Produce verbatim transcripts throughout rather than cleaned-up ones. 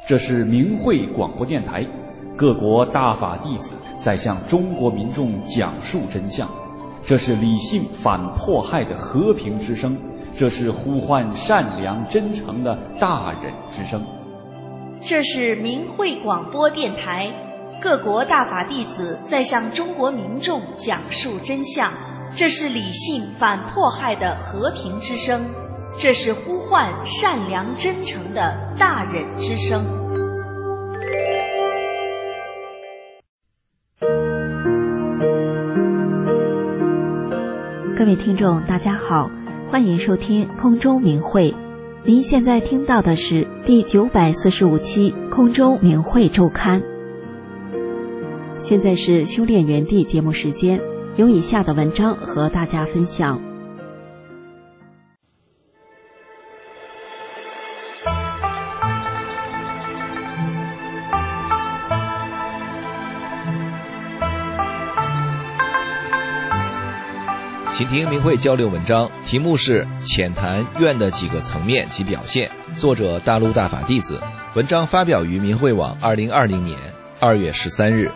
这是明慧广播电台，各国大法弟子在向中国民众讲述真相。这是理性反迫害的和平之声，这是呼唤善良真诚的大忍之声。 这是明慧广播电台，各国大法弟子在向中国民众讲述真相。这是理性反迫害的和平之声，这是呼唤善良真诚的大忍之声。 各位听众大家好，欢迎收听空中明慧。您现在听到的是第九百四十五期空中明慧周刊。现在是修炼园地节目时间，有以下的文章和大家分享。 请听明慧交流文章，题目是浅谈愿的几个层面及表现，作者大陆大法弟子，文章发表于明慧网二零二零年二月十三日。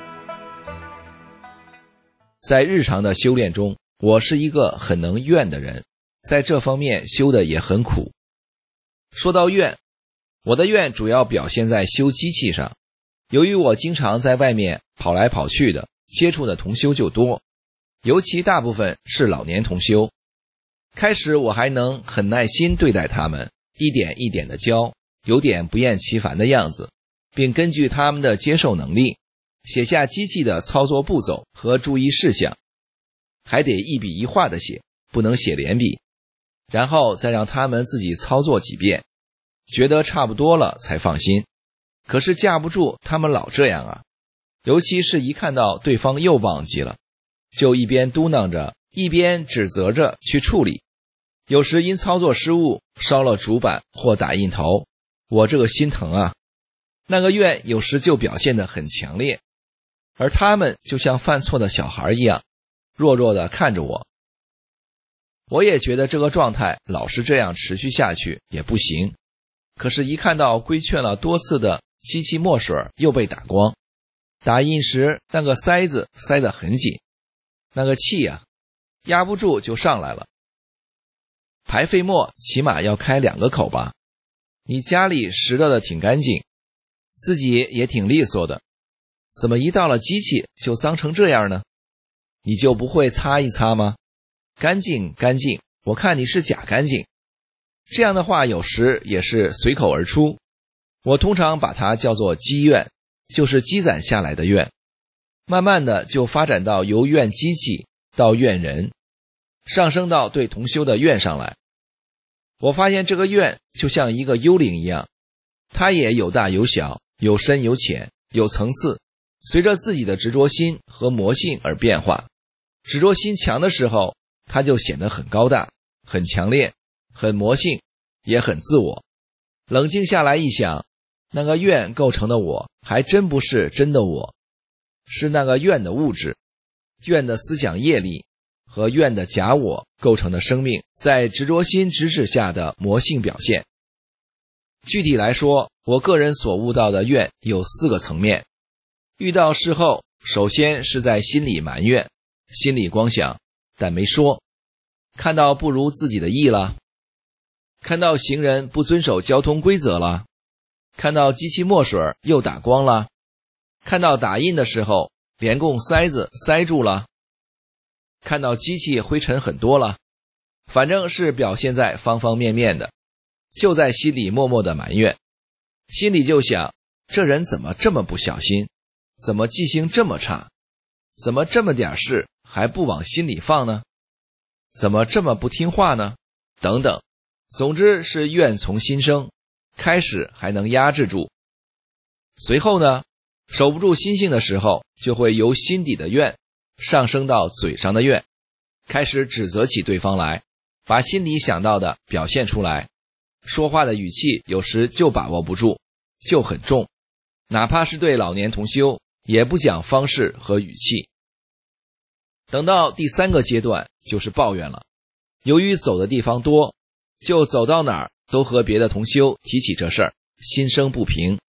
在日常的修炼中，我是一个很能愿的人，在这方面修的也很苦。说到愿，我的愿主要表现在修机器上。由于我经常在外面跑来跑去的，接触的同修就多，尤其大部分是老年同修。开始我还能很耐心对待他们，一点一点的教，有点不厌其烦的样子，并根据他们的接受能力写下机器的操作步骤和注意事项，还得一笔一画的写，不能写连笔，然后再让他们自己操作几遍，觉得差不多了才放心。可是架不住他们老这样啊，尤其是一看到对方又忘记了，就一边嘟囔着，一边指责着去处理。有时因操作失误烧了主板或打印头，我这个心疼啊！那个愿有时就表现得很强烈，而他们就像犯错的小孩一样，弱弱地看着我。我也觉得这个状态老是这样持续下去也不行，可是一看到规劝了多次的机器墨水又被打光，打印时那个塞子塞得很紧，那个气啊，压不住就上来了。排废沫起码要开两个口吧，你家里拾掇的挺干净，自己也挺利索的，怎么一到了机器就脏成这样呢？你就不会擦一擦吗？干净干净，我看你是假干净。这样的话有时也是随口而出，我通常把它叫做积怨，就是积攒下来的怨。慢慢的就发展到由怨机器到怨人，上升到对同修的怨上来。我发现这个怨就像一个幽灵一样，它也有大有小，有深有浅，有层次，随着自己的执着心和魔性而变化。执着心强的时候，它就显得很高大，很强烈，很魔性，也很自我。冷静下来一想，那个怨构成的我还真不是真的我，是那个怨的物质，怨的思想业力和怨的假我构成的生命在执着心指使下的魔性表现。具体来说，我个人所悟到的怨有四个层面。遇到事后，首先是在心里埋怨，心里光想但没说，看到不如自己的意了，看到行人不遵守交通规则了，看到机器墨水又打光了，看到打印的时候连供塞子塞住了，看到机器灰尘很多了，反正是表现在方方面面的，就在心里默默的埋怨。心里就想，这人怎么这么不小心，怎么记性这么差，怎么这么点事还不往心里放呢，怎么这么不听话呢，等等。总之是怨从心生，开始还能压制住，随后呢，守不住心性的时候，就会由心底的怨上升到嘴上的怨，开始指责起对方来，把心里想到的表现出来，说话的语气有时就把握不住，就很重，哪怕是对老年同修也不讲方式和语气。等到第三个阶段就是抱怨了，由于走的地方多，就走到哪儿都和别的同修提起这事儿，心生不平，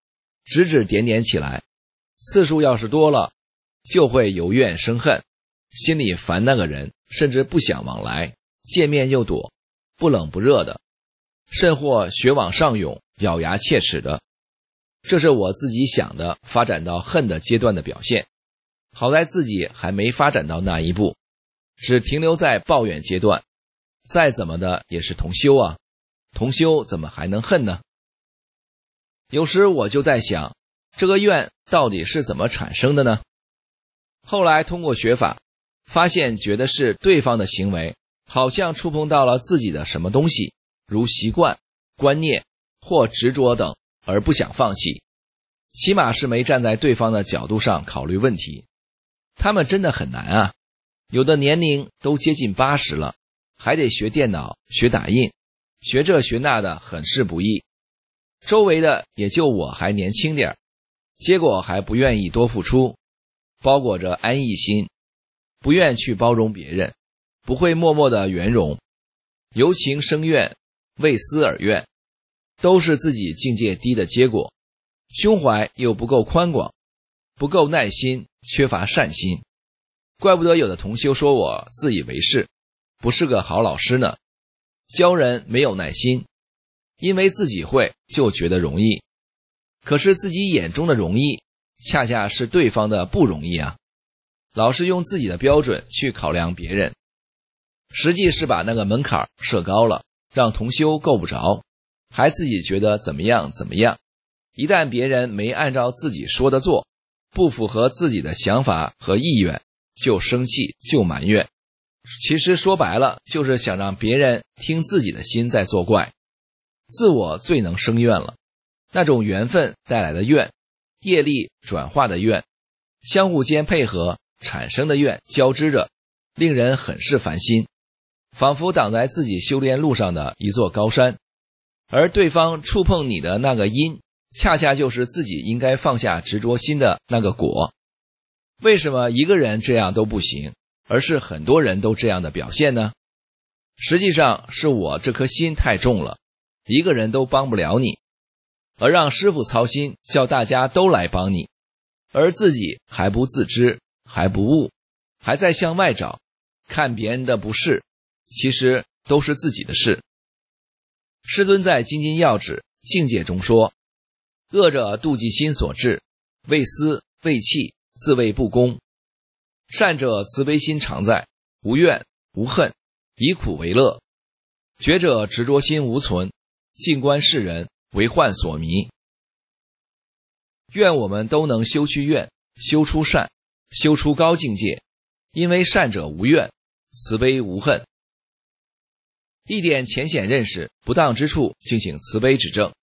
指指点点起来，次数要是多了，就会由怨生恨，心里烦那个人，甚至不想往来，见面又躲，不冷不热的，甚或血往上涌，咬牙切齿的。这是我自己想的发展到恨的阶段的表现。好在自己还没发展到那一步，只停留在抱怨阶段，再怎么的也是同修啊，同修怎么还能恨呢？有时我就在想，这个怨到底是怎么产生的呢？后来通过学法，发现觉得是对方的行为好像触碰到了自己的什么东西，如习惯、观念或执着等，而不想放弃，起码是没站在对方的角度上考虑问题。他们真的很难啊，有的年龄都接近八十了，还得学电脑、学打印，学这学那的，很是不易。周围的也就我还年轻点，结果还不愿意多付出，包裹着安逸心，不愿去包容别人，不会默默的圆融，由情生怨，为思而怨，都是自己境界低的结果，胸怀又不够宽广，不够耐心，缺乏善心。怪不得有的同修说我自以为是，不是个好老师呢，教人没有耐心，因为自己会就觉得容易，可是自己眼中的容易恰恰是对方的不容易啊。老是用自己的标准去考量别人，实际是把那个门槛设高了，让同修够不着，还自己觉得怎么样怎么样。一旦别人没按照自己说的做，不符合自己的想法和意愿，就生气，就埋怨。其实说白了，就是想让别人听自己的心在作怪。自我最能生怨了，那种缘分带来的怨，业力转化的怨，相互间配合产生的怨交织着，令人很是烦心，仿佛挡在自己修炼路上的一座高山，而对方触碰你的那个因，恰恰就是自己应该放下执着心的那个果。为什么一个人这样都不行，而是很多人都这样的表现呢？实际上是我这颗心太重了，一个人都帮不了你，而让师父操心，叫大家都来帮你，而自己还不自知，还不悟，还在向外找，看别人的不是，其实都是自己的事。师尊在精进要旨境界中说，恶者妒忌心所致，为私为气，自谓不公；善者慈悲心常在，无怨无恨，以苦为乐；觉者执着心无存，静观世人，为患所迷。愿我们都能修去怨，修出善，修出高境界，因为善者无怨，慈悲无恨。一点浅显认识，不当之处，敬请慈悲指正。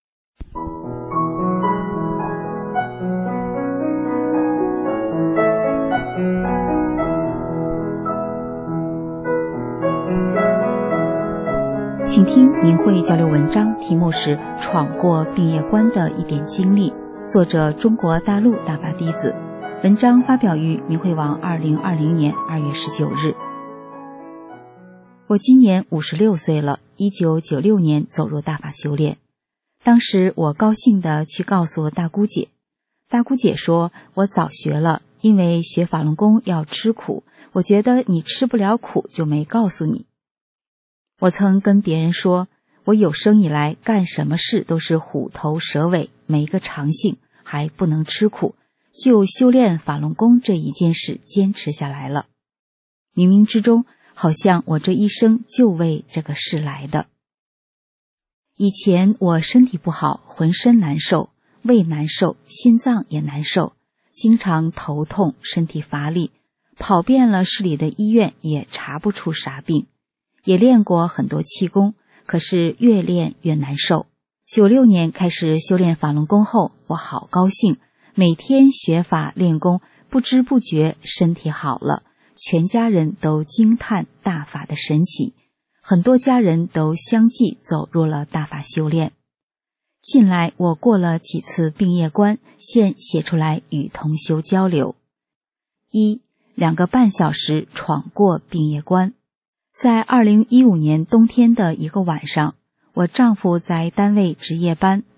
请听明慧交流文章，题目是《闯过病业关的一点经历》，作者中国大陆大法弟子。文章发表于明慧网二零二零年二月十九日。我今年五十六岁了，一九九六年走入大法修炼。当时我高兴地去告诉大姑姐，大姑姐说我早学了，因为学法轮功要吃苦，我觉得你吃不了苦，就没告诉你。我曾跟别人说，我有生以来干什么事都是虎头蛇尾，没个长性，还不能吃苦，就修炼法轮功这一件事坚持下来了。冥冥之中，好像我这一生就为这个事来的。以前我身体不好，浑身难受，胃难受，心脏也难受，经常头痛，身体乏力，跑遍了市里的医院也查不出啥病，也练过很多气功，可是越练越难受。九六年开始修炼法轮功后，我好高兴，每天学法练功，不知不觉身体好了，全家人都惊叹大法的神奇，很多家人都相继走入了大法修炼。近来我过了几次病业关，现写出来与同修交流。一、两个半小时闯过病业关。在二零一五年冬天的一个晚上，我丈夫在单位值夜班，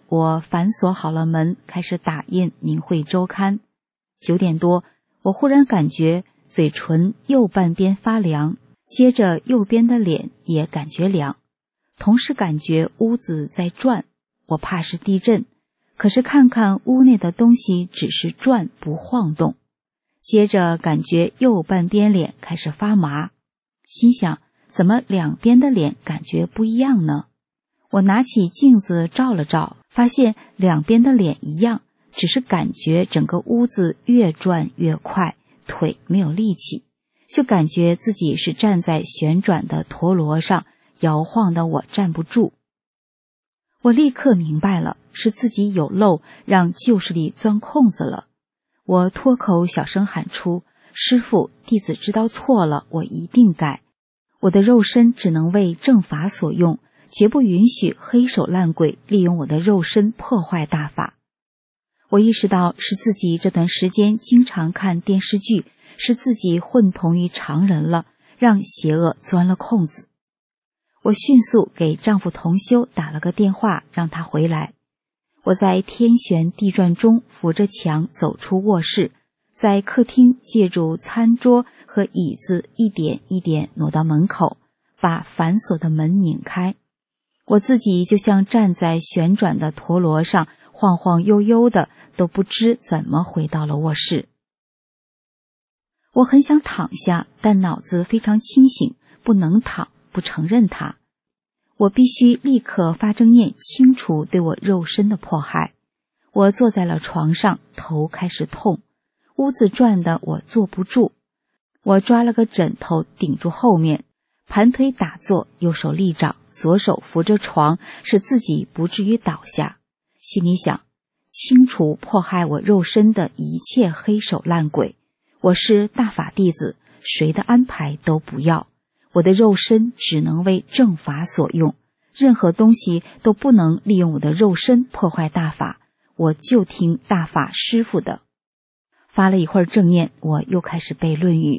我反锁好了门，开始打印《明慧周刊》。九点多，我忽然感觉嘴唇右半边发凉，接着右边的脸也感觉凉，同时感觉屋子在转，我怕是地震，可是看看屋内的东西只是转不晃动。接着感觉右半边脸开始发麻，心想怎么两边的脸感觉不一样呢？我拿起镜子照了照，发现两边的脸一样，只是感觉整个屋子越转越快，腿没有力气，就感觉自己是站在旋转的陀螺上，摇晃的我站不住。我立刻明白了，是自己有漏，让旧势力钻空子了。我脱口小声喊出：师父，弟子知道错了，我一定改。我的肉身只能为正法所用，绝不允许黑手烂鬼利用我的肉身破坏大法。我意识到是自己这段时间经常看电视剧，是自己混同于常人了，让邪恶钻了空子。我迅速给丈夫同修打了个电话，让他回来。我在天旋地转中扶着墙走出卧室，在客厅借助餐桌和椅子一点一点挪到门口，把反锁的门拧开。我自己就像站在旋转的陀螺上，晃晃悠悠的，都不知怎么回到了卧室。我很想躺下，但脑子非常清醒，不能躺，不承认它。我必须立刻发正念，清除对我肉身的迫害。我坐在了床上，头开始痛，屋子转的我坐不住。我抓了个枕头顶住后面，盘腿打坐，右手立掌，左手扶着床，使自己不至于倒下。心里想，清除迫害我肉身的一切黑手烂鬼。我是大法弟子，谁的安排都不要。我的肉身只能为正法所用，任何东西都不能利用我的肉身破坏大法，我就听大法师父的。发了一会儿正念，我又开始背论语。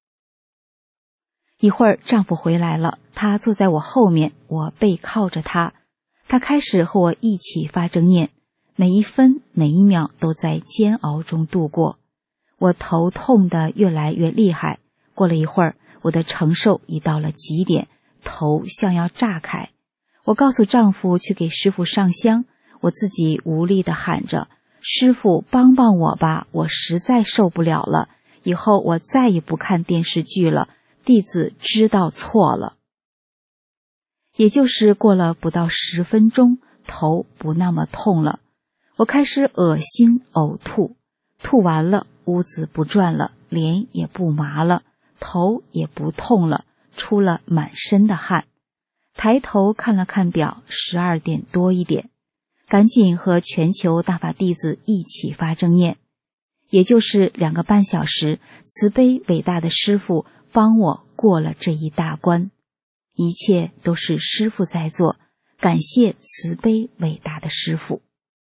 一会儿丈夫回来了，他坐在我后面，我背靠着他，他开始和我一起发正念，每一分每一秒都在煎熬中度过。我头痛得越来越厉害，过了一会儿，我的承受已到了极点，头像要炸开。我告诉丈夫去给师父上香，我自己无力地喊着：师父帮帮我吧，我实在受不了了，以后我再也不看电视剧了，弟子知道错了。也就是过了不到十分钟，头不那么痛了，我开始恶心呕吐，吐完了，屋子不转了，脸也不麻了，头也不痛了，出了满身的汗。抬头看了看表，十二点多一点，赶紧和全球大法弟子一起发正念。也就是两个半小时，慈悲伟大的师父帮我过了这一大关。一切都是师父在做，感谢慈悲伟大的师父。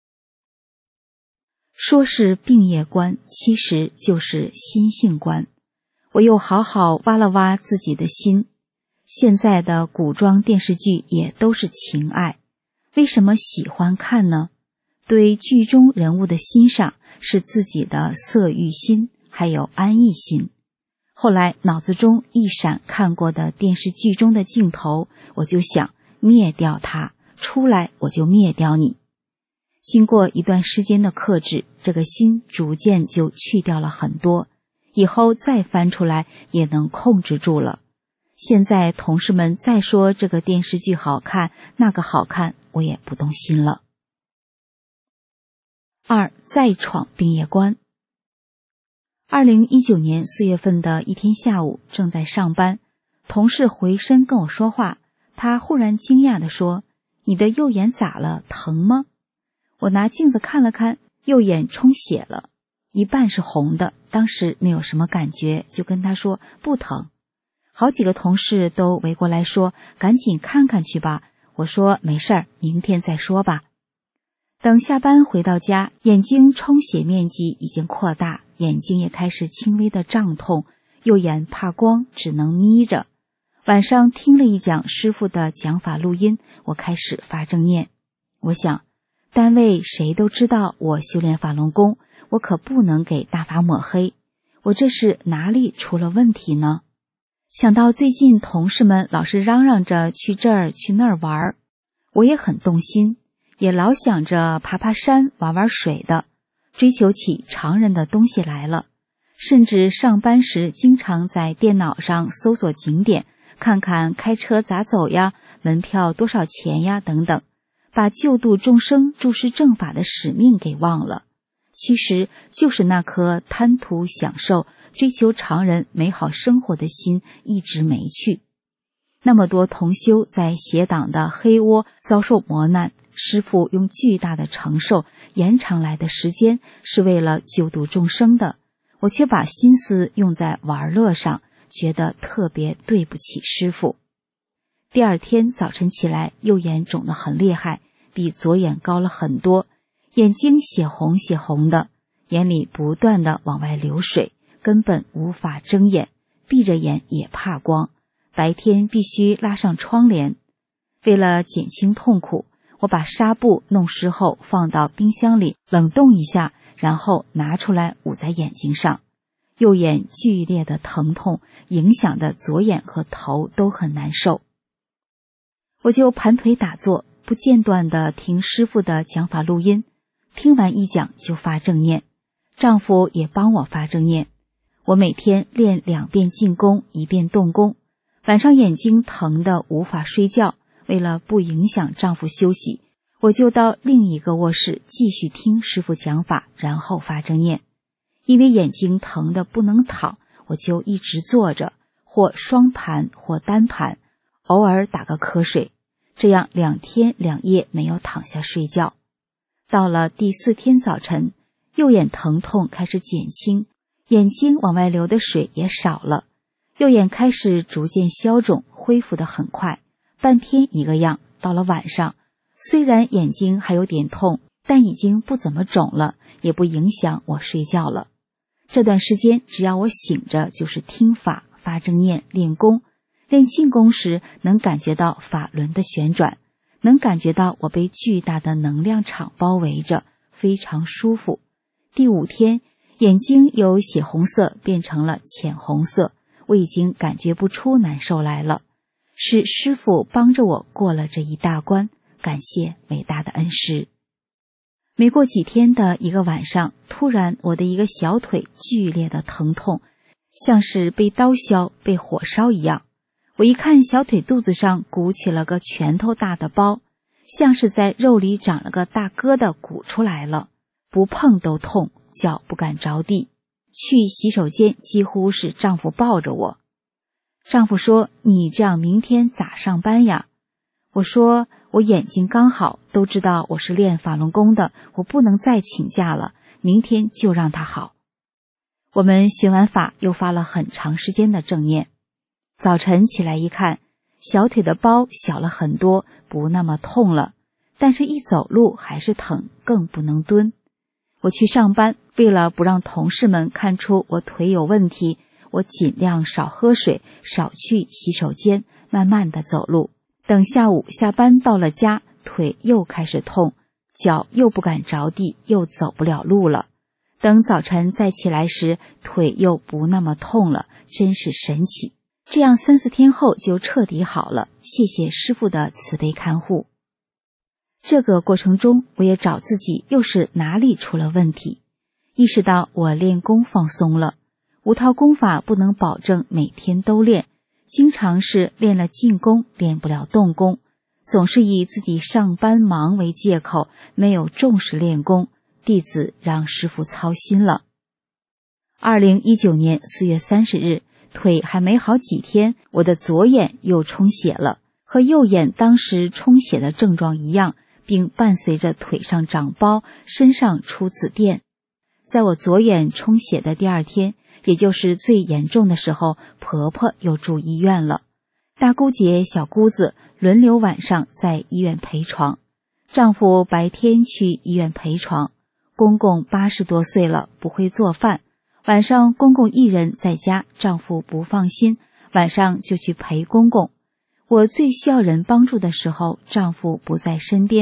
说是病业观，其实就是心性观。我又好好挖了挖自己的心。现在的古装电视剧也都是情爱，为什么喜欢看呢？对剧中人物的欣赏是自己的色欲心，还有安逸心。后来脑子中一闪看过的电视剧中的镜头，我就想灭掉它，出来我就灭掉你。经过一段时间的克制，这个心逐渐就去掉了很多，以后再翻出来也能控制住了。现在同事们再说这个电视剧好看，那个好看，我也不动心了。二，再闯病业关。二零一九年四月份的一天下午，正在上班，同事回身跟我说话，他忽然惊讶地说：你的右眼咋了？疼吗？我拿镜子看了看，右眼充血了，一半是红的，当时没有什么感觉，就跟他说不疼。好几个同事都围过来说赶紧看看去吧，我说没事儿，明天再说吧。等下班回到家，眼睛充血面积已经扩大，眼睛也开始轻微的胀痛，右眼怕光，只能眯着。晚上听了一讲师父的讲法录音，我开始发正念。我想单位谁都知道我修炼法轮功，我可不能给大法抹黑，我这是哪里出了问题呢？想到最近同事们老是嚷嚷着去这儿去那儿玩，我也很动心，也老想着爬爬山玩玩水的，追求起常人的东西来了。甚至上班时经常在电脑上搜索景点，看看开车咋走呀，门票多少钱呀等等，把救度众生注释正法的使命给忘了。其实就是那颗贪图享受、追求常人美好生活的心一直没去。那么多同修在邪党的黑窝遭受磨难，师父用巨大的承受延长来的时间是为了救度众生的，我却把心思用在玩乐上，觉得特别对不起师父。第二天早晨起来，右眼肿得很厉害，比左眼高了很多，眼睛血红血红的，眼里不断的往外流水，根本无法睁眼，闭着眼也怕光，白天必须拉上窗帘。为了减轻痛苦，我把纱布弄湿后放到冰箱里冷冻一下，然后拿出来捂在眼睛上。右眼剧烈的疼痛影响的左眼和头都很难受。我就盘腿打坐，不间断地听师父的讲法录音，听完一讲就发正念，丈夫也帮我发正念。我每天练两遍静功，一遍动功。晚上眼睛疼得无法睡觉，为了不影响丈夫休息，我就到另一个卧室继续听师父讲法，然后发正念。因为眼睛疼得不能躺，我就一直坐着，或双盘或单盘，偶尔打个瞌睡，这样两天两夜没有躺下睡觉。到了第四天早晨，右眼疼痛开始减轻，眼睛往外流的水也少了，右眼开始逐渐消肿，恢复得很快，半天一个样。到了晚上，虽然眼睛还有点痛，但已经不怎么肿了，也不影响我睡觉了。这段时间只要我醒着，就是听法、发正念、练功。练静功时能感觉到法轮的旋转，能感觉到我被巨大的能量场包围着，非常舒服。第五天，眼睛由血红色变成了浅红色，我已经感觉不出难受来了。是师父帮着我过了这一大关，感谢伟大的恩师。没过几天的一个晚上，突然我的一个小腿剧烈的疼痛，像是被刀削、被火烧一样。我一看小腿肚子上鼓起了个拳头大的包，像是在肉里长了个大疙瘩鼓出来了，不碰都痛，脚不敢着地。去洗手间几乎是丈夫抱着我。丈夫说：“你这样明天咋上班呀？”我说：“我眼睛刚好，都知道我是练法轮功的，我不能再请假了，明天就让它好。”我们学完法又发了很长时间的正念。早晨起来一看，小腿的包小了很多，不那么痛了，但是一走路还是疼，更不能蹲。我去上班，为了不让同事们看出我腿有问题，我尽量少喝水，少去洗手间，慢慢的走路。等下午下班到了家，腿又开始痛，脚又不敢着地，又走不了路了。等早晨再起来时，腿又不那么痛了，真是神奇。这样三四天后就彻底好了，谢谢师父的慈悲看护。这个过程中，我也找自己又是哪里出了问题，意识到我练功放松了，五套功法不能保证每天都练，经常是练了静功，练不了动功，总是以自己上班忙为借口，没有重视练功，弟子让师父操心了。二零一九年四月三十日，腿还没好几天，我的左眼又充血了，和右眼当时充血的症状一样，并伴随着腿上长包，身上出紫癜。在我左眼充血的第二天，也就是最严重的时候，婆婆又住医院了。大姑姐、小姑子轮流晚上在医院陪床，丈夫白天去医院陪床。公公八十多岁了，不会做饭，晚上公公一人在家，丈夫不放心，晚上就去陪公公。我最需要人帮助的时候，丈夫不在身边，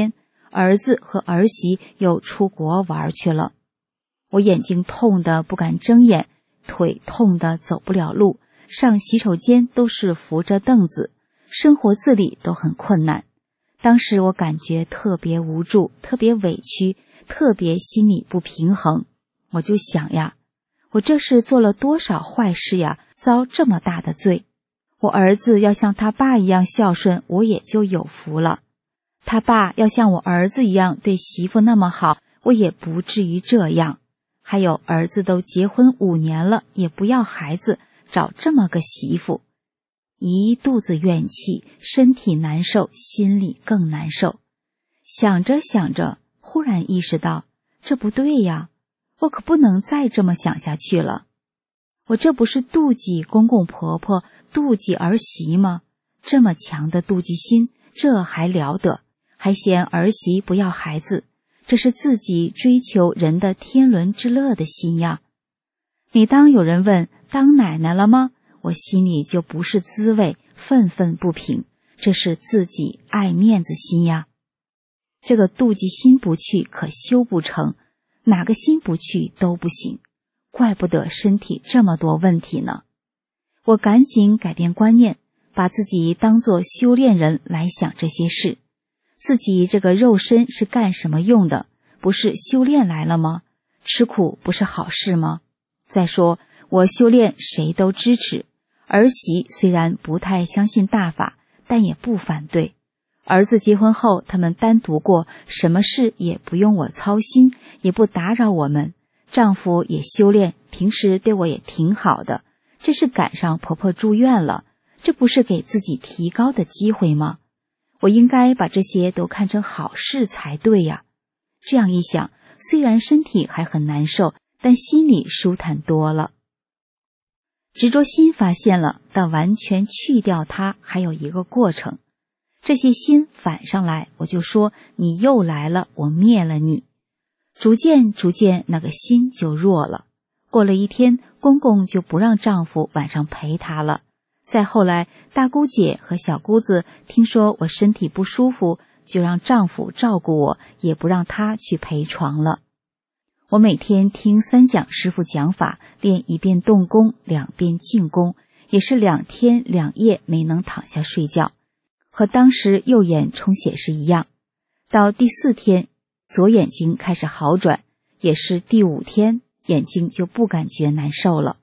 儿子和儿媳又出国玩去了。我眼睛痛得不敢睁眼，腿痛得走不了路，上洗手间都是扶着凳子，生活自理都很困难。当时我感觉特别无助，特别委屈，特别心里不平衡。我就想呀，我这是做了多少坏事呀，遭这么大的罪。我儿子要像他爸一样孝顺，我也就有福了。他爸要像我儿子一样对媳妇那么好，我也不至于这样。还有儿子都结婚五年了，也不要孩子，找这么个媳妇。一肚子怨气，身体难受，心里更难受。想着想着，忽然意识到，这不对呀，我可不能再这么想下去了。我这不是妒忌公公婆婆，妒忌儿媳吗？这么强的妒忌心，这还了得？还嫌儿媳不要孩子，这是自己追求人的天伦之乐的心呀。每当有人问当奶奶了吗，我心里就不是滋味，愤愤不平，这是自己爱面子心呀。这个妒忌心不去，可修不成，哪个心不去都不行，怪不得身体这么多问题呢。我赶紧改变观念，把自己当作修炼人来想这些事。自己这个肉身是干什么用的？不是修炼来了吗？吃苦不是好事吗？再说我修炼谁都支持，儿媳虽然不太相信大法，但也不反对。儿子结婚后，他们单独过，什么事也不用我操心，也不打扰我们。丈夫也修炼，平时对我也挺好的。这是赶上婆婆住院了，这不是给自己提高的机会吗？我应该把这些都看成好事才对呀。这样一想，虽然身体还很难受，但心里舒坦多了。执着心发现了，但完全去掉它还有一个过程。这些心反上来，我就说你又来了，我灭了你。逐渐逐渐，那个心就弱了。过了一天，公公就不让丈夫晚上陪她了。再后来，大姑姐和小姑子听说我身体不舒服，就让丈夫照顾我，也不让她去陪床了。我每天听三讲师父讲法，练一遍动功，两遍静功，也是两天两夜没能躺下睡觉，和当时右眼充血是一样。到第四天，左眼睛开始好转，也是第五天，眼睛就不感觉难受了。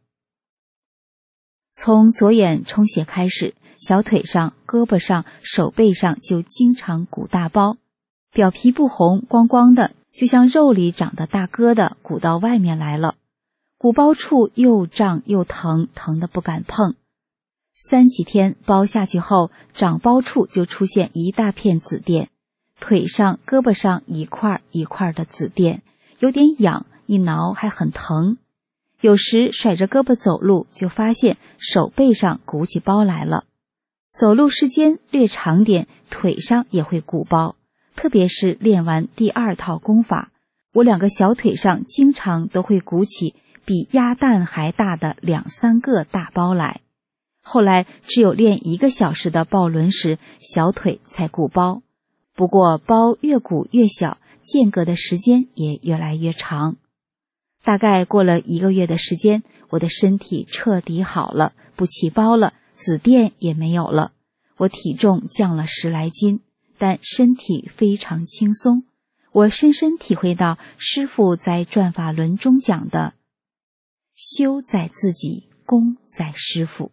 从左眼充血开始，小腿上、胳膊上、手背上就经常鼓大包，表皮不红，光光的，就像肉里长的大疙瘩鼓到外面来了。鼓包处又胀又疼，疼得不敢碰。三几天包下去后，长包处就出现一大片紫癜，腿上、胳膊上一块一块的紫癜，有点痒，一挠还很疼。有时甩着胳膊走路，就发现手背上鼓起包来了。走路时间略长点，腿上也会鼓包，特别是练完第二套功法，我两个小腿上经常都会鼓起比鸭蛋还大的两三个大包来。后来只有练一个小时的抱轮时，小腿才鼓包。不过包越鼓越小，间隔的时间也越来越长。大概过了一个月的时间，我的身体彻底好了，不起包了，紫癜也没有了。我体重降了十来斤，但身体非常轻松。我深深体会到师父在转法轮中讲的修在自己，功在师父。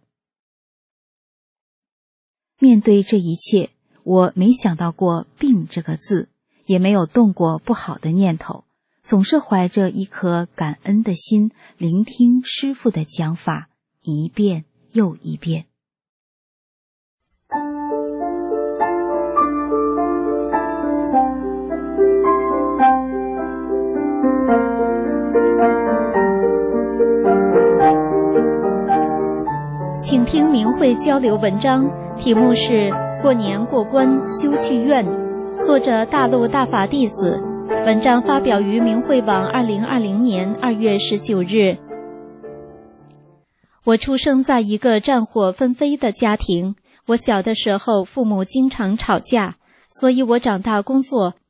面对这一切，我没想到过病这个字，也没有动过不好的念头，总是怀着一颗感恩的心，聆听师父的讲法，一遍又一遍。 请听明慧交流文章，题目是《过年过关修去愿》，作者大陆大法弟子。文章发表于明慧网二零二零年二月十九日。我出生在一个战火纷飞的家庭，我小的时候父母经常吵架，所以我长大工作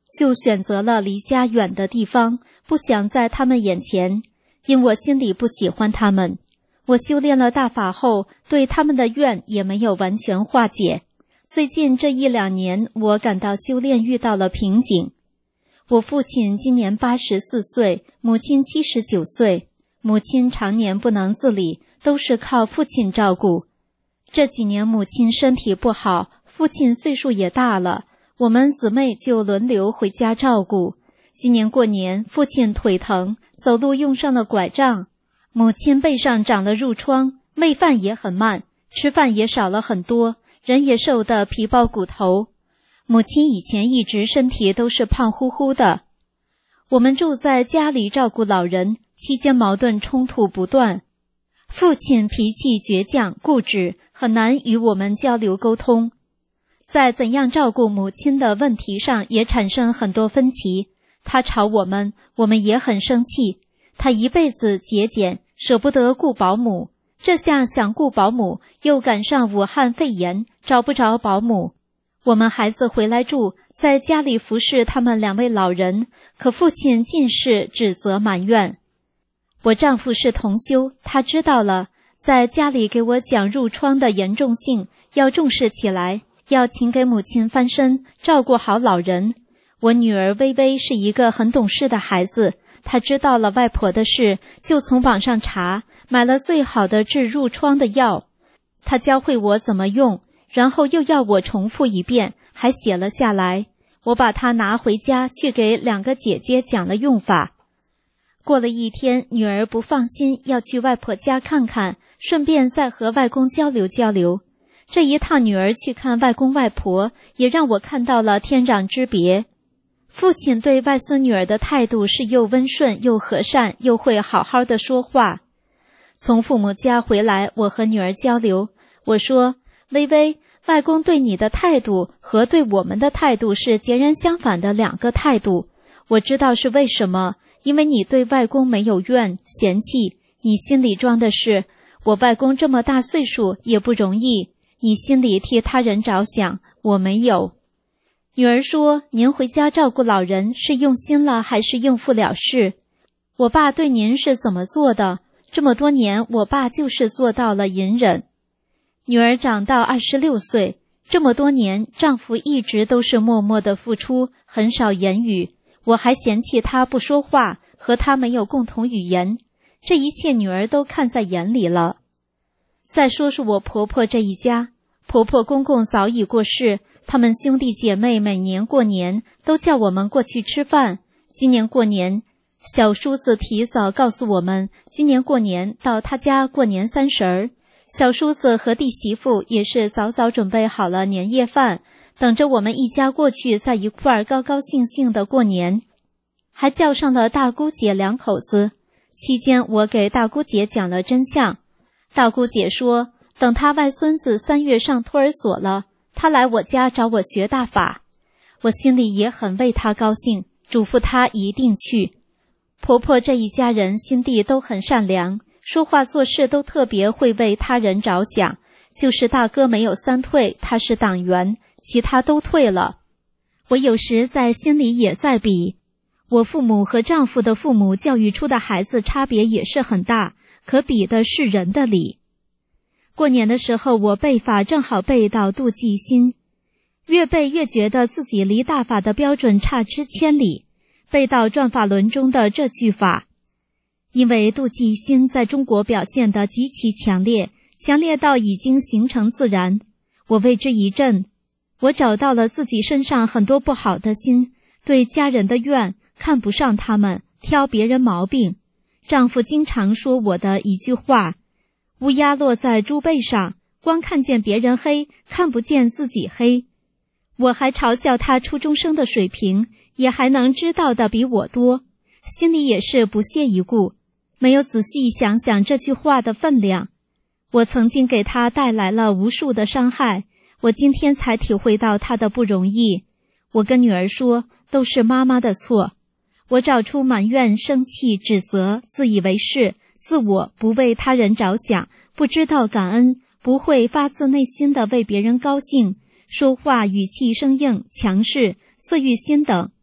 就选择了离家远的地方，不想在他们眼前，因我心里不喜欢他们。我修炼了大法后，对他们的怨也没有完全化解。最近这一两年，我感到修炼遇到了瓶颈。我父亲今年八十四岁，母亲七十九岁，母亲常年不能自理，都是靠父亲照顾。这几年母亲身体不好，父亲岁数也大了，我们姊妹就轮流回家照顾。今年过年，父亲腿疼，走路用上了拐杖，母亲背上长了褥疮，喂饭也很慢，吃饭也少了很多，人也瘦得皮包骨头。母亲以前一直身体都是胖乎乎的。我们住在家里照顾老人，期间矛盾冲突不断。父亲脾气倔强固执，很难与我们交流沟通。在怎样照顾母亲的问题上也产生很多分歧。他吵我们，我们也很生气。他一辈子节俭，舍不得雇保姆，这下想雇保姆，又赶上武汉肺炎，找不着保姆。我们孩子回来住，在家里服侍他们两位老人，可父亲尽是指责埋怨。我丈夫是同修，他知道了，在家里给我讲褥疮的严重性，要重视起来，要请给母亲翻身，照顾好老人。我女儿微微是一个很懂事的孩子，她知道了外婆的事，就从网上查，买了最好的治褥疮的药。她教会我怎么用，然后又要我重复一遍，还写了下来。我把它拿回家去给两个姐姐讲了用法。过了一天，女儿不放心，要去外婆家看看，顺便再和外公交流交流。这一趟女儿去看外公外婆，也让我看到了天壤之别。父亲对外孙女儿的态度是又温顺又和善，又会好好的说话。从父母家回来，我和女儿交流，我说：微微，外公对你的态度和对我们的态度是截然相反的两个态度。我知道是为什么，因为你对外公没有怨嫌弃，你心里装的是我外公这么大岁数也不容易，你心里替他人着想，我没有。女儿说：您回家照顾老人是用心了还是应付了事？我爸对您是怎么做的？这么多年我爸就是做到了隐忍。女儿长到二十六岁，这么多年丈夫一直都是默默的付出，很少言语。我还嫌弃他不说话，和他没有共同语言，这一切女儿都看在眼里了。再说说我婆婆这一家，婆婆公公早已过世，他们兄弟姐妹每年过年都叫我们过去吃饭。今年过年，小叔子提早告诉我们，今年过年到他家过年三十儿。小叔子和弟媳妇也是早早准备好了年夜饭，等着我们一家过去在一块儿高高兴兴的过年，还叫上了大姑姐两口子。期间我给大姑姐讲了真相，大姑姐说等她外孙子三月上托儿所了，她来我家找我学大法。我心里也很为她高兴，嘱咐她一定去。婆婆这一家人心地都很善良，说话做事都特别会为他人着想，就是大哥没有三退，他是党员，其他都退了。我有时在心里也在比，我父母和丈夫的父母教育出的孩子差别也是很大，可比的是人的理。过年的时候我背法正好背到妒忌心，越背越觉得自己离大法的标准差之千里，背到转法轮中的这句法。因为妒忌心在中国表现得极其强烈，强烈到已经形成自然。我为之一振，我找到了自己身上很多不好的心，对家人的怨，看不上他们，挑别人毛病。丈夫经常说我的一句话：乌鸦落在猪背上，光看见别人黑，看不见自己黑。我还嘲笑他初中生的水平，也还能知道的比我多，心里也是不屑一顾，没有仔细想想这句话的分量。我曾经给他带来了无数的伤害，我今天才体会到他的不容易。我跟女儿说，都是妈妈的错。我找出埋怨、生气、指责、自以为是、自我不为他人着想，不知道感恩，不会发自内心的为别人高兴，说话语气生硬、强势、色欲心等。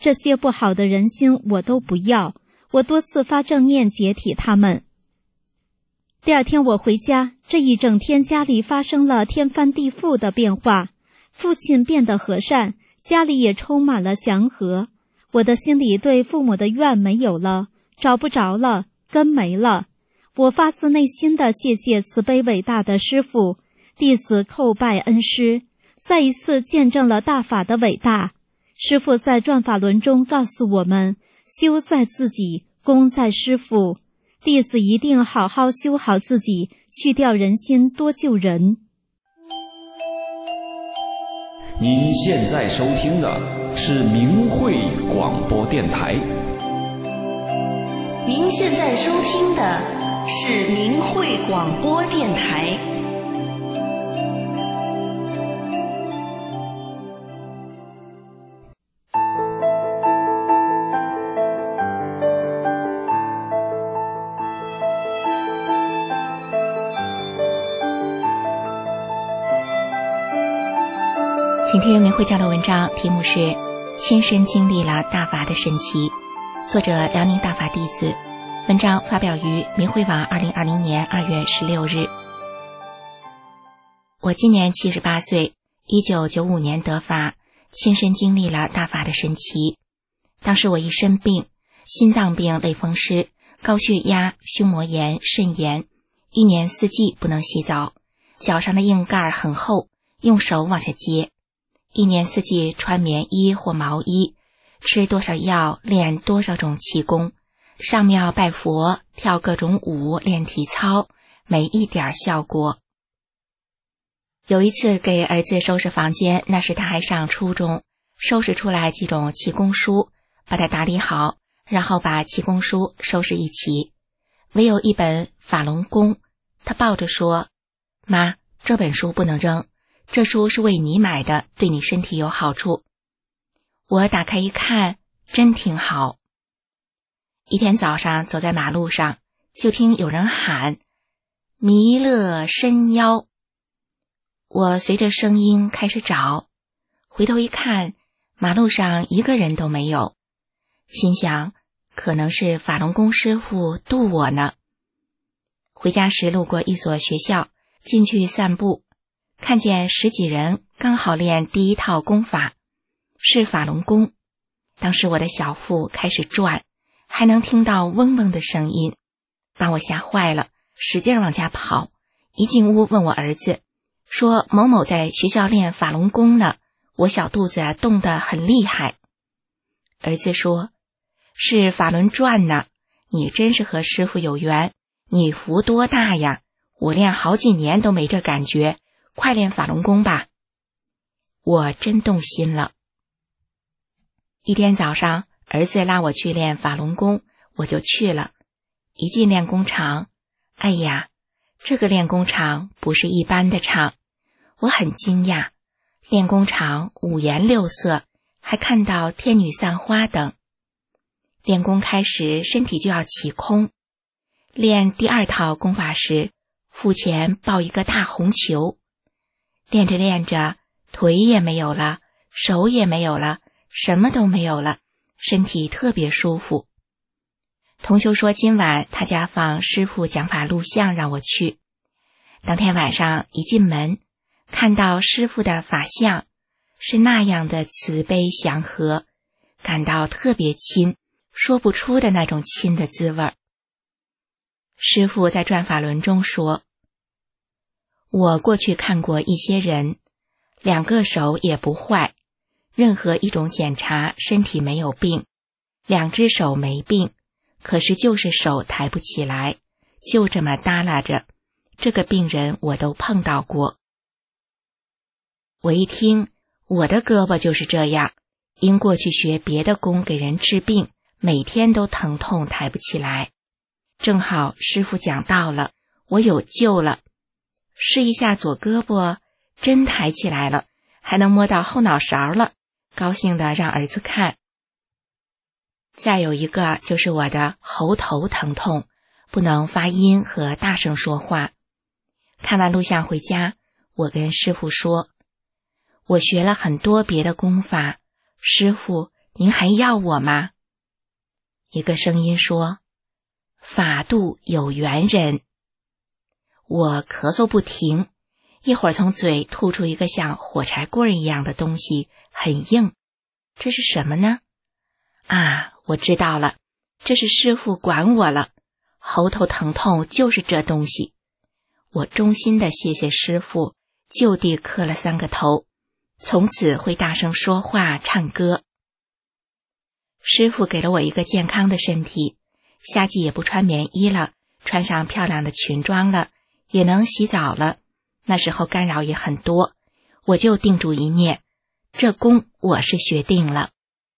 这些不好的人心我都不要，我多次发正念解体他们。第二天我回家，这一整天家里发生了天翻地覆的变化，父亲变得和善，家里也充满了祥和。我的心里对父母的怨没有了，找不着了，根没了。我发自内心的谢谢慈悲伟大的师父，弟子叩拜恩师，再一次见证了大法的伟大。师父在转法轮中告诉我们，修在自己，功在师父。弟子一定好好修好自己，去掉人心，多救人。 您现在收听的是明慧广播电台。 您现在收听的是明慧广播电台。 请听明慧交流文章，题目是亲身经历了大法的神奇，作者辽宁大法弟子，文章发表于明慧网二零二零年二月十六日。我今年七十八岁，一九九五年得法，亲身经历了大法的神奇。当时我一身病，心脏病、类风湿、高血压、胸膜炎、肾炎，一年四季不能洗澡，脚上的硬盖很厚，用手往下接，一年四季穿棉衣或毛衣，吃多少药，练多少种气功，上庙拜佛，跳各种舞，练体操，没一点效果。有一次给儿子收拾房间，那时他还上初中，收拾出来几种气功书，把它打理好，然后把气功书收拾一起，唯有一本法轮功，他抱着说：妈，这本书不能扔，这书是为你买的，对你身体有好处。我打开一看，真挺好。一天早上走在马路上，就听有人喊弥勒伸腰。我随着声音开始找，回头一看，马路上一个人都没有，心想可能是法轮功师父渡我呢。回家时路过一所学校，进去散步，看见十几人刚好练第一套功法，是法轮功。当时我的小腹开始转，还能听到嗡嗡的声音，把我吓坏了，使劲往家跑。一进屋问我儿子，说某某在学校练法轮功呢，我小肚子动得很厉害。儿子说，是法轮转呢，你真是和师父有缘，你福多大呀，我练好几年都没这感觉，快练法轮功吧。我真动心了。一天早上，儿子拉我去练法轮功，我就去了。一进练功场，哎呀，这个练功场不是一般的场，我很惊讶。练功场五颜六色，还看到天女散花等。练功开始，身体就要起空。练第二套功法时，腹前抱一个大红球。练着练着，腿也没有了，手也没有了，什么都没有了，身体特别舒服。同修说今晚他家放师父讲法录像让我去。当天晚上一进门，看到师父的法相是那样的慈悲祥和，感到特别亲，说不出的那种亲的滋味。师父在转法轮中说，我过去看过一些人，两个手也不坏，任何一种检查身体没有病，两只手没病，可是就是手抬不起来，就这么耷拉着，这个病人我都碰到过。我一听，我的胳膊就是这样，因过去学别的功给人治病，每天都疼痛抬不起来。正好师父讲到了，我有救了。试一下左胳膊，真抬起来了，还能摸到后脑勺了，高兴地让儿子看。再有一个就是我的喉头疼痛，不能发音和大声说话。看完录像回家，我跟师父说，我学了很多别的功法，师父您还要我吗？一个声音说，法度有缘人。我咳嗽不停，一会儿从嘴吐出一个像火柴棍一样的东西，很硬。这是什么呢？啊，我知道了，这是师父管我了，喉头疼痛就是这东西。我衷心的谢谢师父，就地磕了三个头，从此会大声说话唱歌。师父给了我一个健康的身体，夏季也不穿棉衣了，穿上漂亮的裙装了，也能洗澡了。那时候干扰也很多，我就定住一念，这功我是学定了。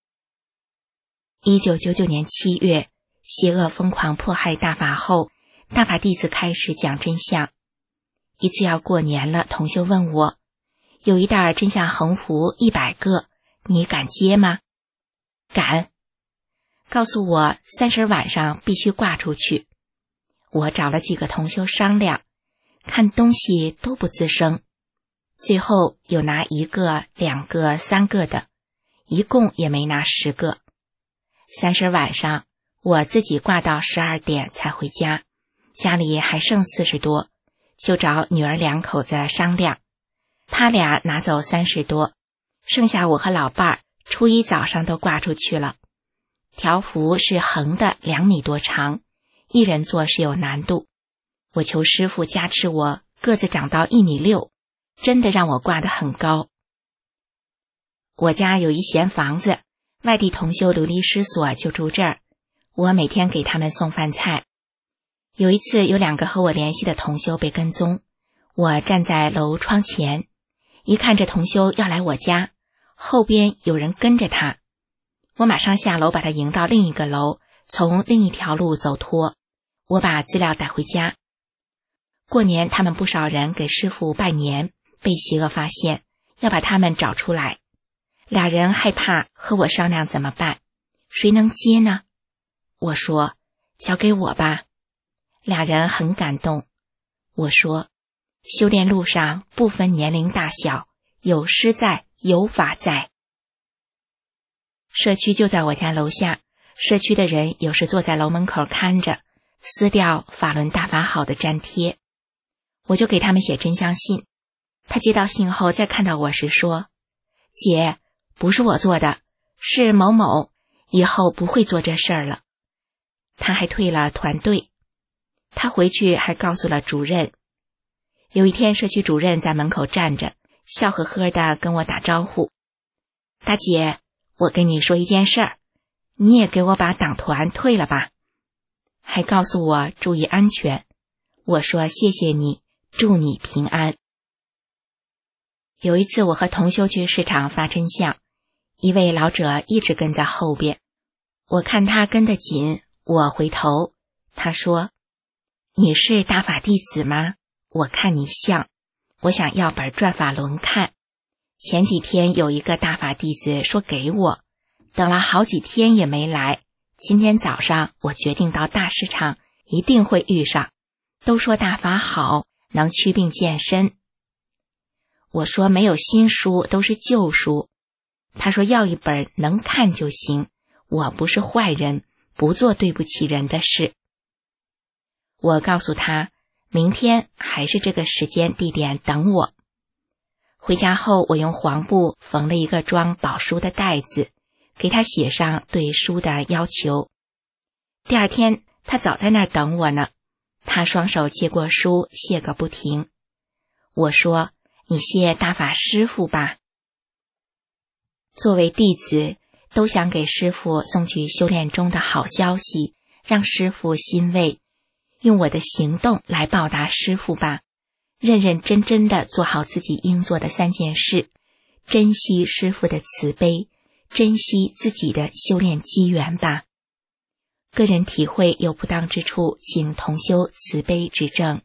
一九九九年七月，邪恶疯狂迫害大法后，大法弟子开始讲真相。一次要过年了，同修问我，有一袋真相横幅一百个，你敢接吗？敢。告诉我三十晚上必须挂出去。我找了几个同修商量，看东西都不吱声，最后有拿一个、两个、三个的，一共也没拿十个。三十晚上我自己挂到十二点才回家，家里还剩四十多，就找女儿两口子商量，他俩拿走三十多，剩下我和老伴儿初一早上都挂出去了。条幅是横的两米多长，一人做是有难度。我求师父加持我个子长到一米六，真的让我挂得很高。我家有一闲房子，外地同修流离失所就住这儿，我每天给他们送饭菜。有一次有两个和我联系的同修被跟踪，我站在楼窗前，一看这同修要来我家，后边有人跟着他，我马上下楼把他迎到另一个楼，从另一条路走脱。我把资料带回家。过年他们不少人给师父拜年，被邪恶发现，要把他们找出来。俩人害怕，和我商量怎么办，谁能接呢？我说交给我吧。俩人很感动。我说修炼路上不分年龄大小，有师在，有法在。社区就在我家楼下，社区的人有时坐在楼门口看着，撕掉法轮大法好的粘贴。我就给他们写真相信。他接到信后再看到我时说，姐，不是我做的，是某某，以后不会做这事儿了。他还退了团队。他回去还告诉了主任。有一天社区主任在门口站着，笑呵呵地跟我打招呼，大姐，我跟你说一件事儿，你也给我把党团退了吧。还告诉我注意安全。我说谢谢你，祝你平安。有一次我和同修去市场发真相，一位老者一直跟在后边，我看他跟得紧，我回头，他说，你是大法弟子吗？我看你像，我想要本转法轮看。前几天有一个大法弟子说给我，等了好几天也没来，今天早上我决定到大市场，一定会遇上。都说大法好，能祛病健身。我说没有新书，都是旧书。他说要一本能看就行，我不是坏人，不做对不起人的事。我告诉他，明天还是这个时间地点等我。回家后，我用黄布缝了一个装宝书的袋子，给他写上对书的要求。第二天，他早在那儿等我呢。他双手接过书，谢个不停。我说，你谢大法师父吧。作为弟子，都想给师父送去修炼中的好消息，让师父欣慰，用我的行动来报答师父吧。认认真真的做好自己应做的三件事，珍惜师父的慈悲，珍惜自己的修炼机缘吧。个人体会有不当之处，请同修慈悲指正。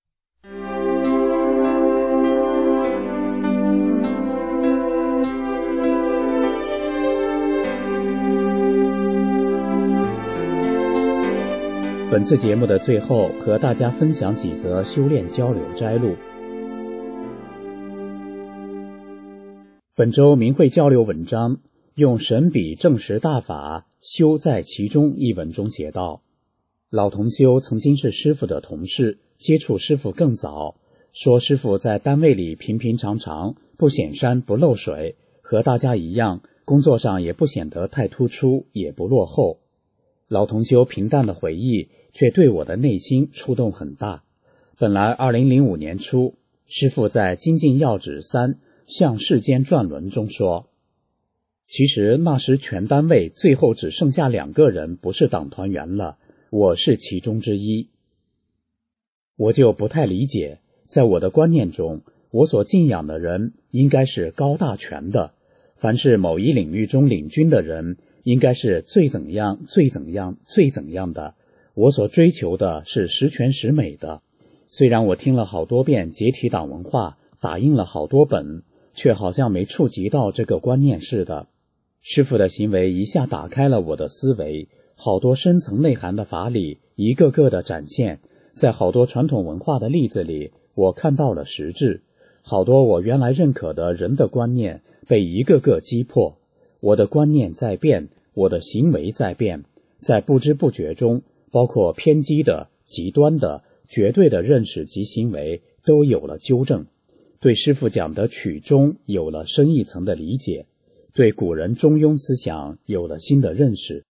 本次节目的最后，和大家分享几则修炼交流摘录。本周明慧交流文章用神笔证实大法，修在其中一文中写道，老同修曾经是师父的同事，接触师父更早，说师父在单位里平平常常，不显山不漏水，和大家一样，工作上也不显得太突出，也不落后。老同修平淡的回忆却对我的内心触动很大。本来二零零五年初，师父在《精进要旨三向世间转轮》中说，其实那时全单位最后只剩下两个人不是党团员了，我是其中之一。我就不太理解，在我的观念中，我所敬仰的人应该是高大全的，凡是某一领域中领军的人，应该是最怎样最怎样最怎样的，我所追求的是十全十美的。虽然我听了好多遍解体党文化，打印了好多本，却好像没触及到这个观念似的。师父的行为一下打开了我的思维，好多深层内涵的法理一个个的展现，在好多传统文化的例子里，我看到了实质。好多我原来认可的人的观念被一个个击破，我的观念在变，我的行为在变，在不知不觉中，包括偏激的、极端的、绝对的认识及行为都有了纠正，对师父讲的曲中有了深一层的理解，对古人中庸思想有了新的认识。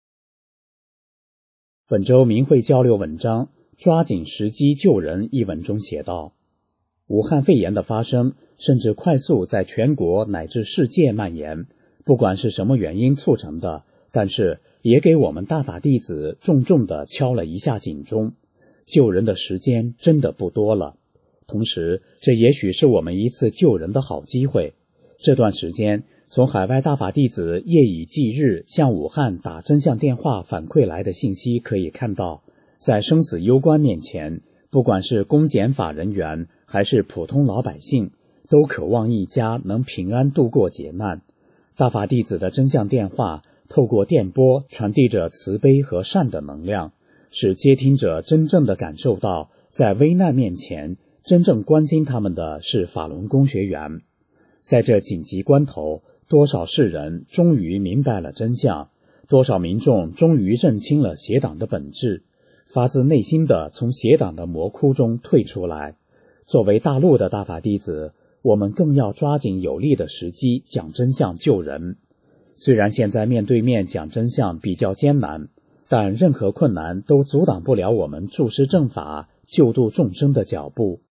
本周明慧交流文章抓紧时机救人一文中写道，武汉肺炎的发生甚至快速在全国乃至世界蔓延，不管是什么原因促成的，但是也给我们大法弟子重重地敲了一下警钟，救人的时间真的不多了。同时，这也许是我们一次救人的好机会。这段时间，从海外大法弟子夜以继日向武汉打真相电话反馈来的信息可以看到，在生死攸关面前，不管是公检法人员还是普通老百姓，都渴望一家能平安度过劫难。大法弟子的真相电话透过电波传递着慈悲和善的能量，使接听者真正地感受到，在危难面前，真正关心他们的是法轮功学员。在这紧急关头，多少世人终于明白了真相，多少民众终于认清了邪党的本质，发自内心地从邪党的魔窟中退出来。作为大陆的大法弟子，我们更要抓紧有利的时机讲真相救人。虽然现在面对面讲真相比较艰难，但任何困难都阻挡不了我们注师正法、救度众生的脚步。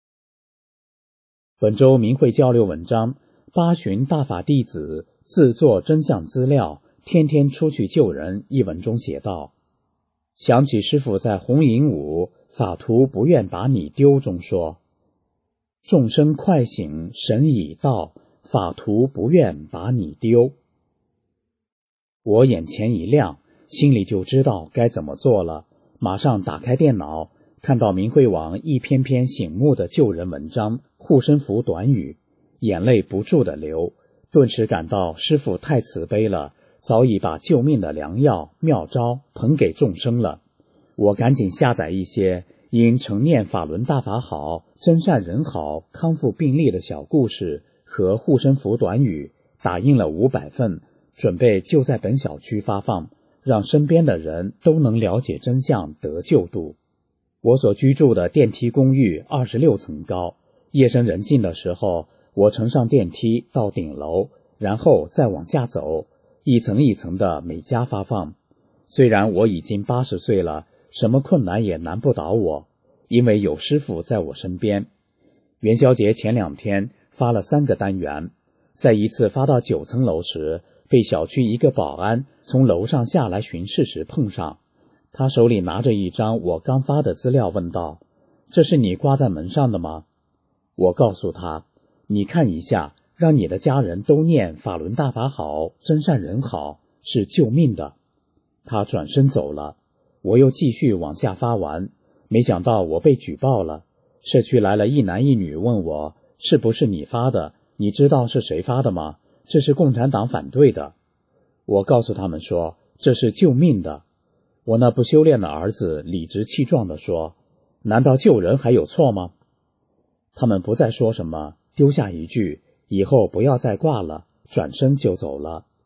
本周明慧交流文章，八旬大法弟子自作真相资料，天天出去救人一文中写道，想起师父在红影舞法图不愿把你丢中说，众生快醒神已到，法图不愿把你丢。我眼前一亮，心里就知道该怎么做了，马上打开电脑，看到明慧网一篇篇醒目的救人文章、护身符短语，眼泪不住地流，顿时感到师父太慈悲了，早已把救命的良药妙招捧给众生了。我赶紧下载一些因承念法轮大法好、真善人好、康复病例的小故事和护身符短语，打印了五百份，准备就在本小区发放，让身边的人都能了解真相，得救度。我所居住的电梯公寓二十六层高，夜深人静的时候，我乘上电梯到顶楼，然后再往下走，一层一层的每家发放。虽然我已经八十岁了，什么困难也难不倒我，因为有师父在我身边。元宵节前两天发了三个单元，在一次发到九层楼时，被小区一个保安从楼上下来巡视时碰上，他手里拿着一张我刚发的资料，问道：“这是你挂在门上的吗？”我告诉他：“你看一下，让你的家人都念法轮大法好，真善人好，是救命的。”他转身走了，我又继续往下发完，没想到我被举报了。社区来了一男一女问我：“是不是你发的？你知道是谁发的吗？这是共产党反对的。”我告诉他们说：“这是救命的。”我那不修炼的儿子理直气壮地说：“难道救人还有错吗？”他们不再说什么，丢下一句：“以后不要再挂了”，转身就走了。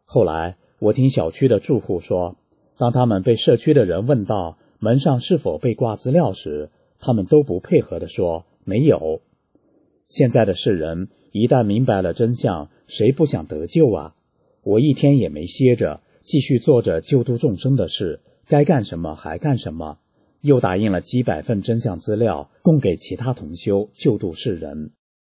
后来我听小区的住户说，当他们被社区的人问到门上是否被挂资料时，他们都不配合地说没有。现在的世人一旦明白了真相，谁不想得救啊？我一天也没歇着，继续做着救度众生的事，该干什么还干什么，又打印了几百份真相资料，供给其他同修救度世人。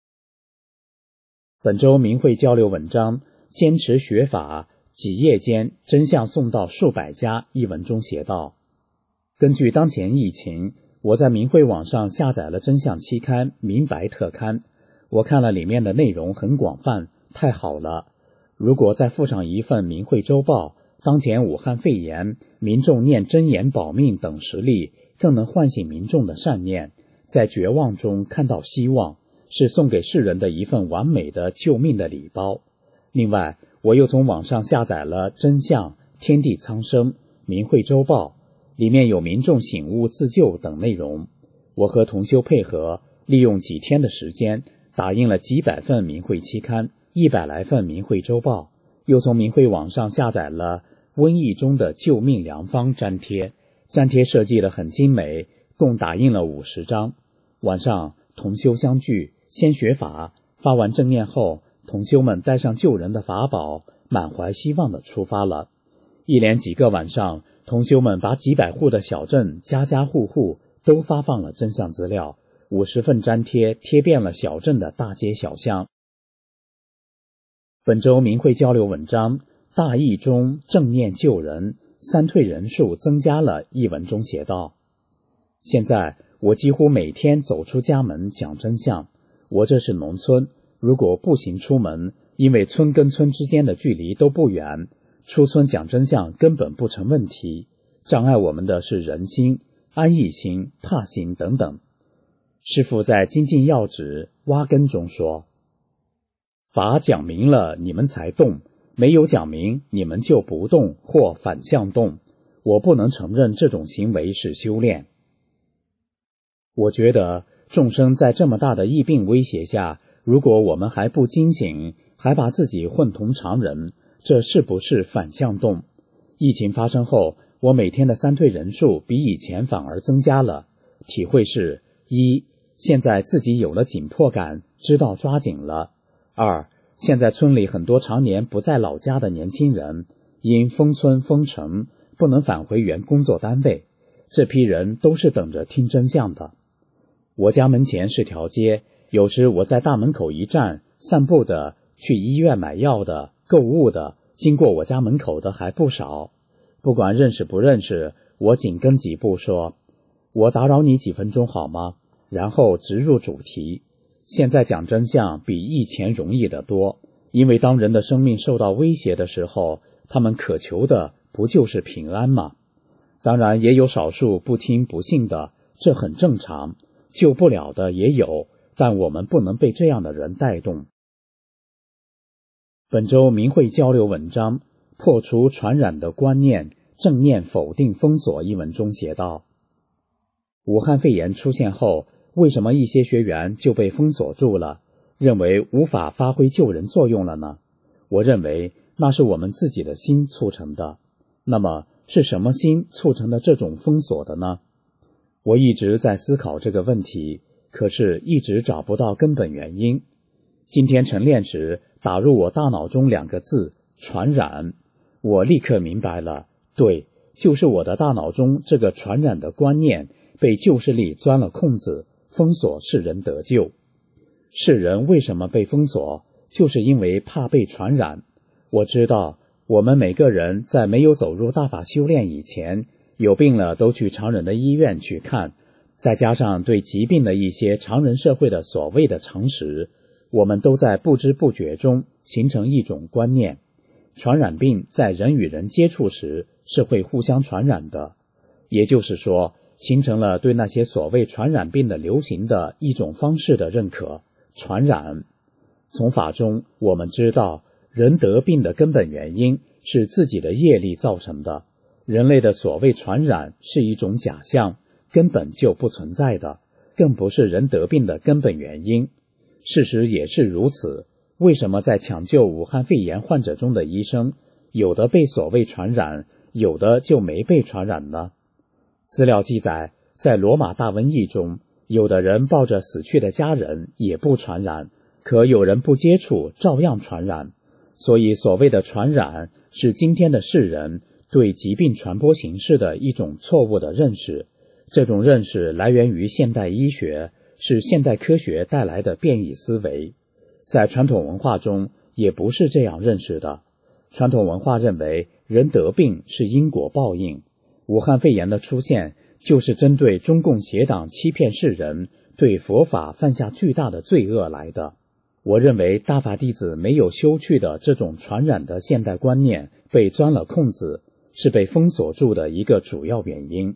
本周明慧交流文章，坚持学法，几夜间真相送到数百家一文中写道：根据当前疫情，我在明慧网上下载了真相期刊《明白特刊》，我看了里面的内容很广泛，太好了。如果再附上一份明慧周报，当前武汉肺炎，民众念真言保命等实例，更能唤醒民众的善念，在绝望中看到希望，是送给世人的一份完美的救命的礼包。另外，我又从网上下载了真相、天地苍生、明慧周报，里面有民众醒悟自救等内容。我和同修配合，利用几天的时间，打印了几百份明慧期刊，一百来份明慧周报，又从明慧网上下载了瘟疫中的救命良方粘贴，粘贴设计得很精美，共打印了五十张。晚上同修相聚，先学法，发完正念后，同修们带上救人的法宝，满怀希望地出发了。一连几个晚上，同修们把几百户的小镇家家户户都发放了真相资料，五十份粘贴贴遍了小镇的大街小巷。本周明慧交流文章，大义中正念救人，三退人数增加了一文中写道：现在我几乎每天走出家门讲真相。我这是农村，如果步行出门，因为村跟村之间的距离都不远，出村讲真相根本不成问题。障碍我们的是人心、安逸心、怕心等等。师父在精进要旨挖根中说，法讲明了你们才动，没有讲明你们就不动或反向动，我不能承认这种行为是修炼。我觉得众生在这么大的疫病威胁下，如果我们还不惊醒，还把自己混同常人，这是不是反向动？疫情发生后，我每天的三退人数比以前反而增加了。体会是：一，现在自己有了紧迫感，知道抓紧了；二，现在村里很多常年不在老家的年轻人，因封村封城，不能返回原工作单位，这批人都是等着听真相的。我家门前是条街，有时我在大门口一站，散步的、去医院买药的、购物的，经过我家门口的还不少。不管认识不认识，我紧跟几步说：我打扰你几分钟好吗？然后直入主题。现在讲真相比以前容易得多，因为当人的生命受到威胁的时候，他们渴求的不就是平安吗？当然也有少数不听不信的，这很正常，救不了的也有，但我们不能被这样的人带动。本周明慧交流文章，破除传染的观念，正念否定封锁一文中写道：武汉肺炎出现后，为什么一些学员就被封锁住了，认为无法发挥救人作用了呢？我认为那是我们自己的心促成的。那么是什么心促成的这种封锁的呢？我一直在思考这个问题，可是一直找不到根本原因。今天晨练时打入我大脑中两个字：传染。我立刻明白了，对，就是我的大脑中这个传染的观念被旧势力钻了空子，封锁世人得救。世人为什么被封锁？就是因为怕被传染。我知道我们每个人在没有走入大法修炼以前，有病了都去常人的医院去看，再加上对疾病的一些常人社会的所谓的常识，我们都在不知不觉中形成一种观念，传染病在人与人接触时是会互相传染的，也就是说，形成了对那些所谓传染病的流行的一种方式的认可，传染。从法中我们知道，人得病的根本原因是自己的业力造成的，人类的所谓传染是一种假象，根本就不存在的，更不是人得病的根本原因。事实也是如此，为什么在抢救武汉肺炎患者中的医生有的被所谓传染，有的就没被传染呢？资料记载，在罗马大瘟疫中，有的人抱着死去的家人也不传染，可有人不接触照样传染。所以所谓的传染是今天的世人对疾病传播形式的一种错误的认识，这种认识来源于现代医学，是现代科学带来的变异思维。在传统文化中也不是这样认识的，传统文化认为人得病是因果报应，武汉肺炎的出现就是针对中共邪党欺骗世人，对佛法犯下巨大的罪恶来的。我认为大法弟子没有修去的这种传染的现代观念被钻了空子，是被封锁住的一个主要原因。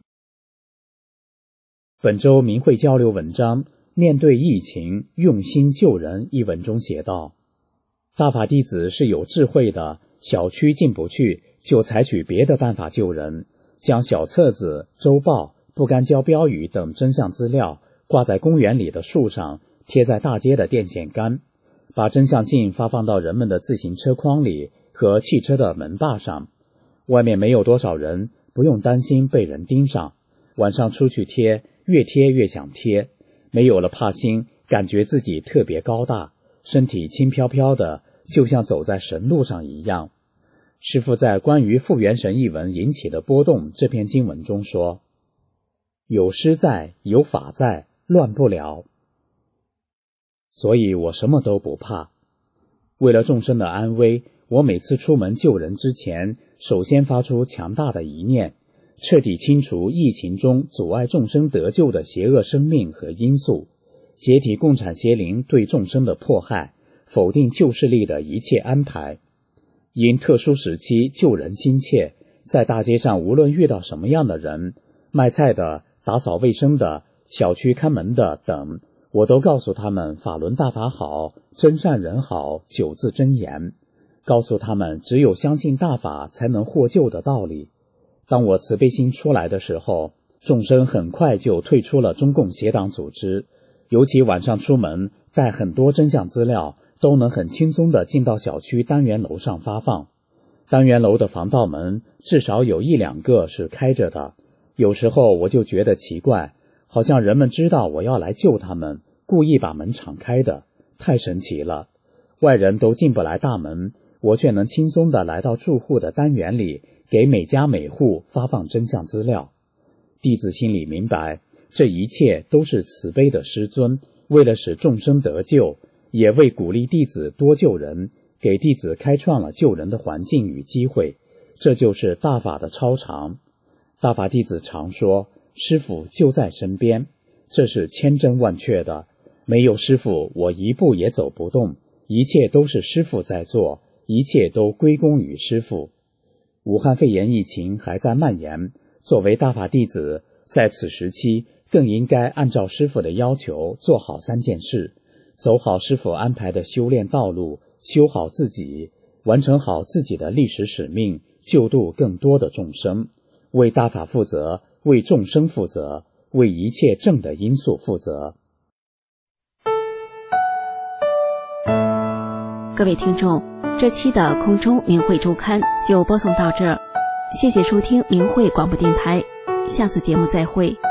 本周明慧交流文章面对疫情用心救人一文中写道，大法弟子是有智慧的，小区进不去就采取别的办法救人，将小册子、周报、不干胶标语等真相资料挂在公园里的树上，贴在大街的电线杆，把真相信发放到人们的自行车筐里和汽车的门把上。外面没有多少人，不用担心被人盯上。晚上出去贴，越贴越想贴，没有了怕心，感觉自己特别高大，身体轻飘飘的，就像走在神路上一样。师父在关于复原神一文引起的波动这篇经文中说，有师在，有法在，乱不了。所以我什么都不怕。为了众生的安危，我每次出门救人之前，首先发出强大的一念，彻底清除疫情中阻碍众生得救的邪恶生命和因素，解体共产邪灵对众生的迫害，否定救世力的一切安排。因特殊时期救人心切，在大街上无论遇到什么样的人，卖菜的、打扫卫生的、小区看门的等，我都告诉他们法轮大法好，真善人好九字真言，告诉他们只有相信大法才能获救的道理。当我慈悲心出来的时候，众生很快就退出了中共邪党组织，尤其晚上出门带很多真相资料，都能很轻松地进到小区单元楼上发放。单元楼的防盗门至少有一两个是开着的，有时候我就觉得奇怪，好像人们知道我要来救他们，故意把门敞开的，太神奇了。外人都进不来大门，我却能轻松地来到住户的单元里，给每家每户发放真相资料。弟子心里明白，这一切都是慈悲的师尊，为了使众生得救，也为鼓励弟子多救人，给弟子开创了救人的环境与机会。这就是大法的超常。大法弟子常说，师父就在身边，这是千真万确的。没有师父，我一步也走不动，一切都是师父在做，一切都归功于师父。武汉肺炎疫情还在蔓延，作为大法弟子，在此时期更应该按照师父的要求做好三件事，走好师父安排的修炼道路，修好自己，完成好自己的历史使命，救度更多的众生，为大法负责，为众生负责，为一切正的因素负责。 各位听众，这期的空中明慧周刊就播送到这儿，谢谢收听明慧广播电台，下次节目再会。